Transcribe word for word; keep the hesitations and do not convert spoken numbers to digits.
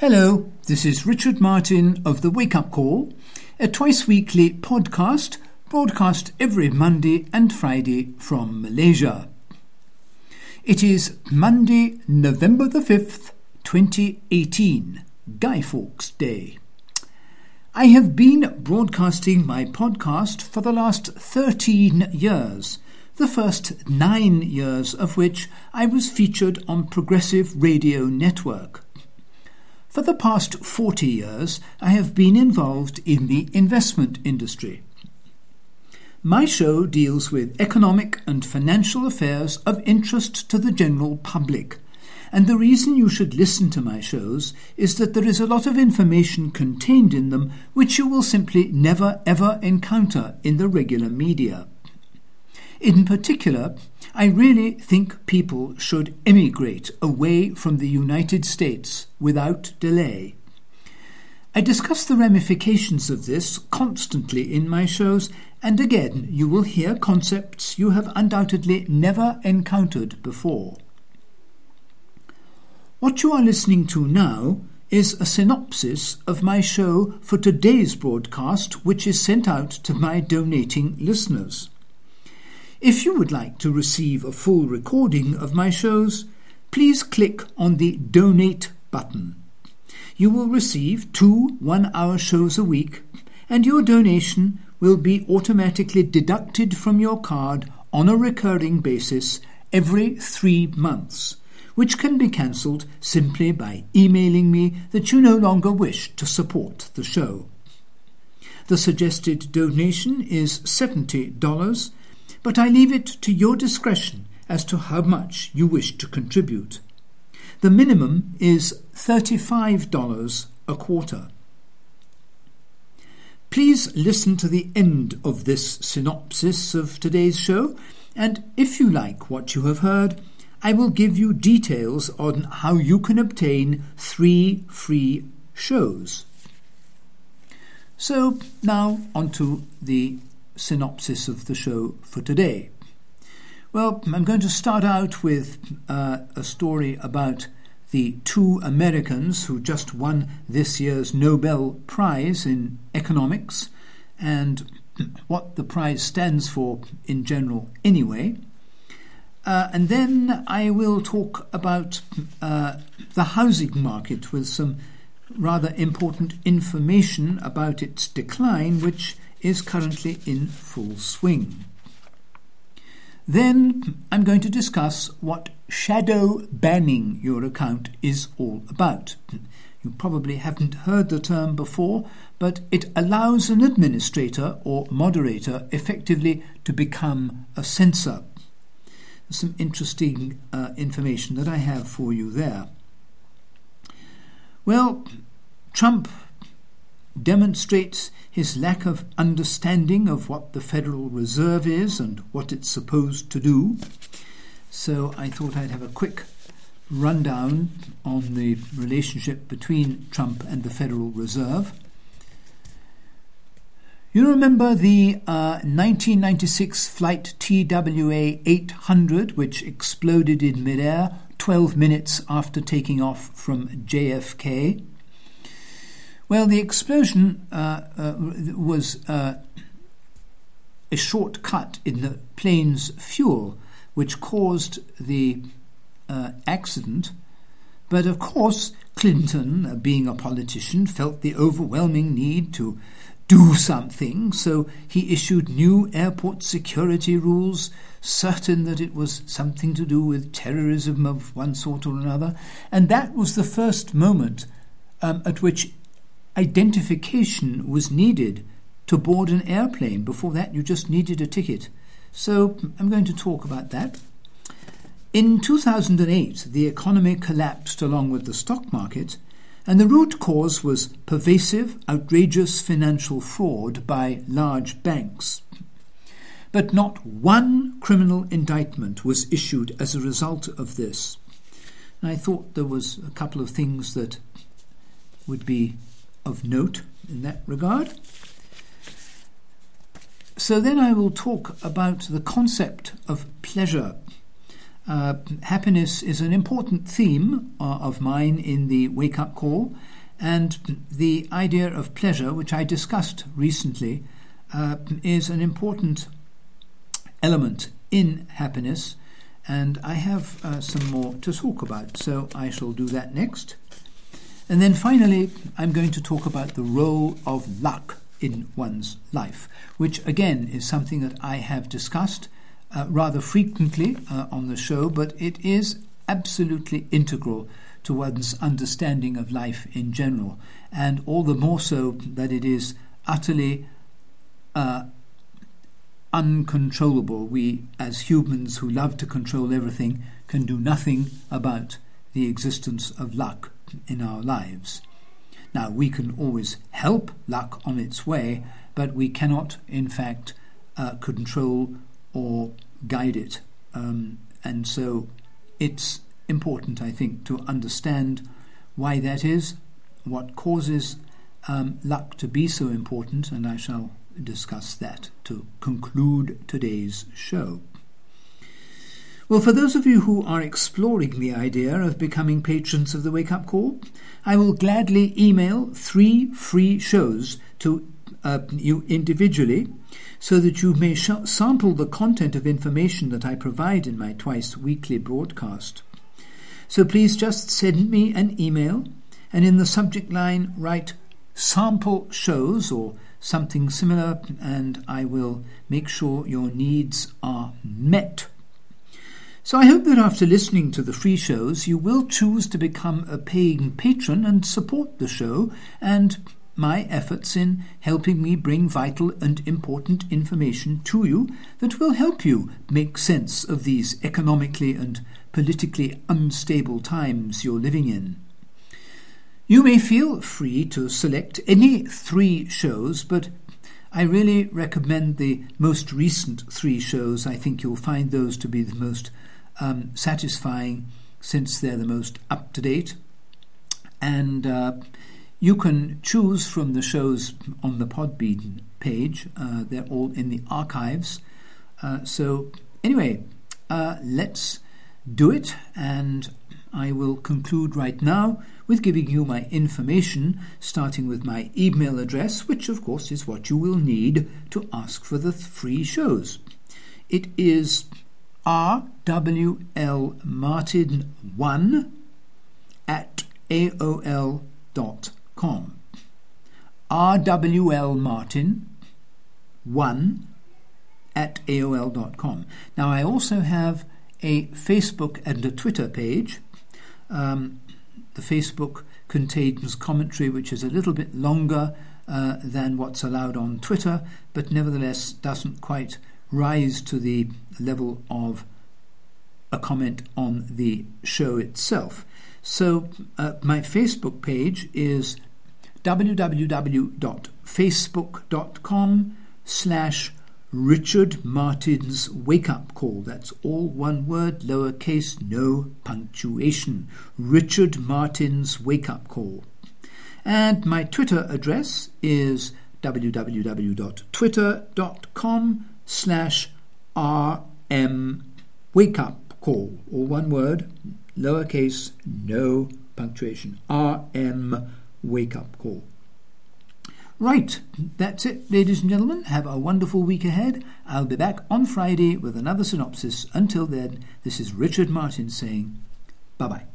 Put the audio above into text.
Hello, this is Richard Martin of The Wake Up Call, a twice-weekly podcast broadcast every Monday and Friday from Malaysia. It is Monday, November the fifth, twenty eighteen, Guy Fawkes Day. I have been broadcasting my podcast for the last thirteen years, the first nine years of which I was featured on Progressive Radio Network. For the past forty years, I have been involved in the investment industry. My show deals with economic and financial affairs of interest to the general public, and the reason you should listen to my shows is that there is a lot of information contained in them which you will simply never ever encounter in the regular media. In particular, I really think people should emigrate away from the United States without delay. I discuss the ramifications of this constantly in my shows, and again you will hear concepts you have undoubtedly never encountered before. What you are listening to now is a synopsis of my show for today's broadcast, which is sent out to my donating listeners. If you would like to receive a full recording of my shows, please click on the Donate button. You will receive two one-hour shows a week, and your donation will be automatically deducted from your card on a recurring basis every three months, which can be cancelled simply by emailing me that you no longer wish to support the show. The suggested donation is seventy dollars, but I leave it to your discretion as to how much you wish to contribute. The minimum is thirty-five dollars a quarter. Please listen to the end of this synopsis of today's show, and if you like what you have heard, I will give you details on how you can obtain three free shows. So now on to the synopsis of the show for today. Well, I'm going to start out with uh, a story about the two Americans who just won this year's Nobel Prize in economics and what the prize stands for in general anyway. Uh, and then I will talk about uh, the housing market with some rather important information about its decline, which is currently in full swing. Then I'm going to discuss what shadow banning your account is all about. You probably haven't heard the term before, but it allows an administrator or moderator effectively to become a censor. There's some interesting uh, information that I have for you there. Well, Trump demonstrates his lack of understanding of what the Federal Reserve is and what it's supposed to do. So I thought I'd have a quick rundown on the relationship between Trump and the Federal Reserve. You remember the uh, nineteen ninety-six flight T W A eight hundred, which exploded in midair twelve minutes after taking off from J F K? Well, the explosion uh, uh, was uh, a short cut in the plane's fuel, which caused the uh, accident. But of course, Clinton, uh, being a politician, felt the overwhelming need to do something, so he issued new airport security rules, certain that it was something to do with terrorism of one sort or another. And that was the first moment um, at which identification was needed to board an airplane. Before that, you just needed a ticket. So I'm going to talk about that. In two thousand eight, the economy collapsed along with the stock market, and the root cause was pervasive, outrageous financial fraud by large banks. But not one criminal indictment was issued as a result of this. And I thought there was a couple of things that would be of note in that regard. So then I will talk about the concept of pleasure. Uh, happiness is an important theme uh, of mine in the wake-up call, and the idea of pleasure, which I discussed recently, uh, is an important element in happiness, and I have uh, some more to talk about, so I shall do that next. And then finally, I'm going to talk about the role of luck in one's life, which again is something that I have discussed uh, rather frequently uh, on the show, but it is absolutely integral to one's understanding of life in general, and all the more so that it is utterly uh, uncontrollable. We, as humans who love to control everything, can do nothing about the existence of luck in our lives. Now, we can always help luck on its way, but we cannot, in fact, uh, control or guide it. Um, and so it's important, I think, to understand why that is, what causes um, luck to be so important, and I shall discuss that to conclude today's show. Well, for those of you who are exploring the idea of becoming patrons of the Wake Up Call, I will gladly email three free shows to uh, you individually, so that you may sh- sample the content of information that I provide in my twice-weekly broadcast. So please just send me an email, and in the subject line write sample shows or something similar, and I will make sure your needs are met. So I hope that after listening to the free shows, you will choose to become a paying patron and support the show and my efforts in helping me bring vital and important information to you that will help you make sense of these economically and politically unstable times you're living in. You may feel free to select any three shows, but I really recommend the most recent three shows. I think you'll find those to be the most um, satisfying, since they're the most up-to-date. And uh, you can choose from the shows on the Podbean page. Uh, they're all in the archives. Uh, so anyway, uh, let's do it, and I will conclude right now with giving you my information, starting with my email address, which of course is what you will need to ask for the free shows. It is r w l martin one at a o l dot com. r w l martin one at a o l dot com. Now, I also have a Facebook and a Twitter page. Um, the Facebook contains commentary which is a little bit longer uh, than what's allowed on Twitter, but nevertheless doesn't quite rise to the level of a comment on the show itself. So uh, my Facebook page is w w w dot facebook dot com slash Richard Martin's Wake Up Call. That's all one word, lowercase, no punctuation. Richard Martin's Wake Up Call. And my Twitter address is w w w dot twitter dot com slash r m Wake Up Call. All one word, lowercase, no punctuation. R M Wake Up Call. Right, that's it, ladies and gentlemen. Have a wonderful week ahead. I'll be back on Friday with another synopsis. Until then, this is Richard Martin saying bye-bye.